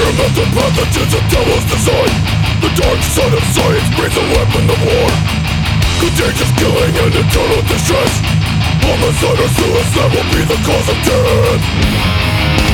Experimental pathogens of devil's design. The dark side of science breeds a weapon of war. Contagious killing and eternal distress. Homicide or suicide will be the cause of death.